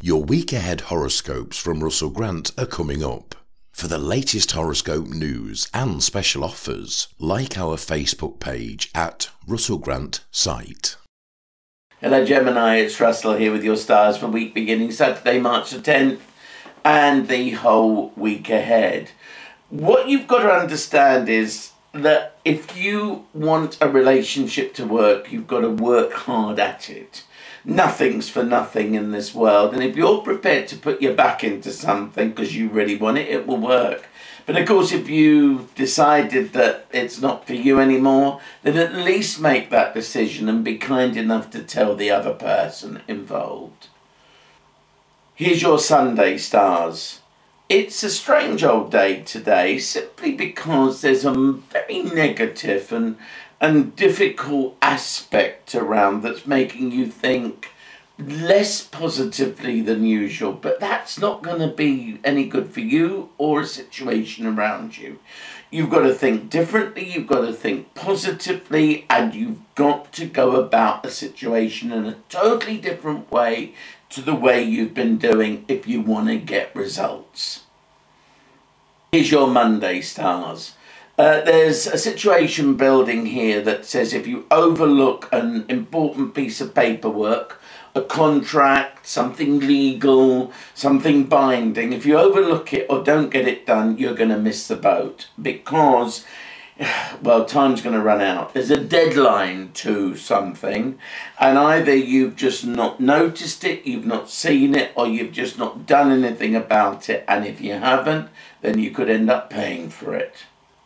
Your week ahead horoscopes from Russell Grant are coming up. For the latest horoscope news and special offers, like our Facebook page at Russell Grant Site. Hello Gemini, it's Russell here with your stars for week beginning Saturday, March the 10th and the whole week ahead. What you've got to understand is that if you want a relationship to work, you've got to work hard at it. Nothing's for nothing in this world, and if you're prepared to put your back into something because you really want it, it will work. But of course, if you've decided that it's not for you anymore, then at least make that decision and be kind enough to tell the other person involved. Here's your Sunday stars. It's a strange old day today, simply because there's a very negative and difficult aspect around that's making you think less positively than usual, but that's not going to be any good for you or a situation around you. You've got to think differently, you've got to think positively, and you've got to go about the situation in a totally different way to the way you've been doing if you want to get results. Here's your Monday stars. There's a situation building here that says if you overlook an important piece of paperwork, a contract, something legal, something binding, if you overlook it or don't get it done, you're going to miss the boat because, well, time's going to run out. There's a deadline to something, and either you've just not noticed it, you've not seen it, or you've just not done anything about it, and if you haven't, then you could end up paying for it.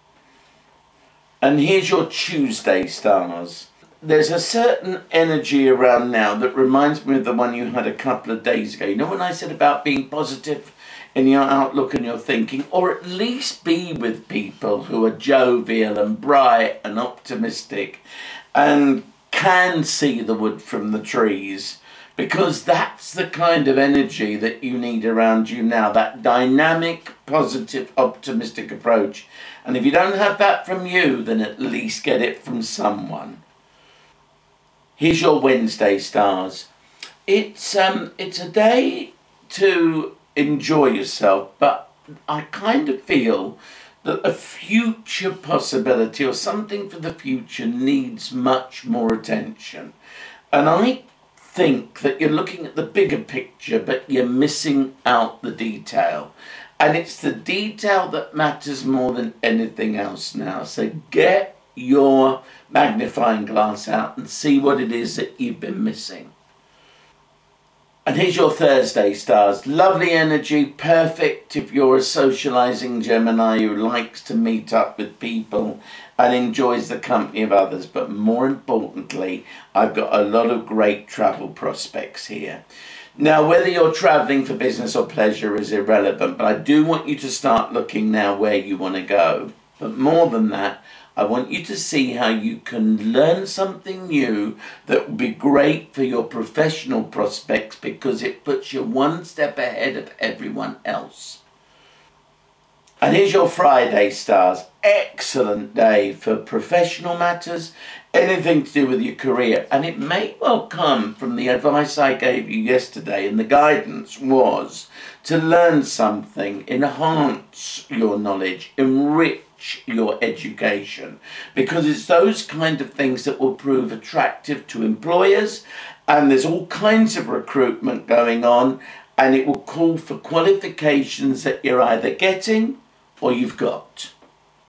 And here's your Tuesday stars. There's a certain energy around now that reminds me of the one you had a couple of days ago. You know when I said about being positive in your outlook and your thinking, or at least be with people who are jovial and bright and optimistic and can see the wood from the trees, because that's the kind of energy that you need around you now, that dynamic, positive, optimistic approach. And if you don't have that from you, then at least get it from someone. Here's your Wednesday stars. It's a day to enjoy yourself, but I kind of feel that a future possibility or something for the future needs much more attention. And I think that you're looking at the bigger picture, but you're missing out the detail. And it's the detail that matters more than anything else now. So get your magnifying glass out and see what it is that you've been missing. And here's your Thursday stars. Lovely energy, perfect if you're a socializing Gemini who likes to meet up with people and enjoys the company of others. But more importantly, I've got a lot of great travel prospects here. Now, whether you're traveling for business or pleasure is irrelevant, but I do want you to start looking now where you want to go. But more than that, I want you to see how you can learn something new that will be great for your professional prospects because it puts you one step ahead of everyone else. And here's your Friday stars. Excellent day for professional matters, anything to do with your career. And it may well come from the advice I gave you yesterday, and the guidance was to learn something, enhance your knowledge, enrich your education, because it's those kind of things that will prove attractive to employers, and there's all kinds of recruitment going on, and it will call for qualifications that you're either getting or you've got.